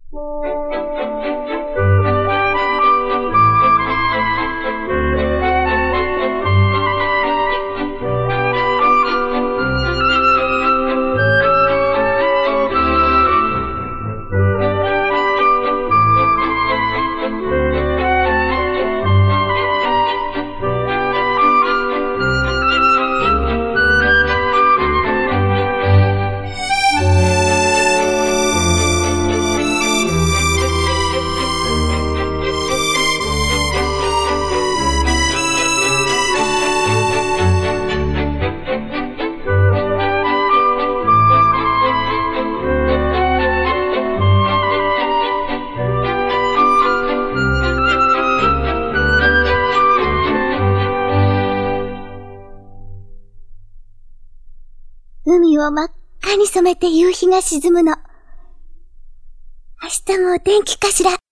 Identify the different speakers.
Speaker 1: 海を真っ赤に染めて夕日が沈むの。明日もお天気かしら。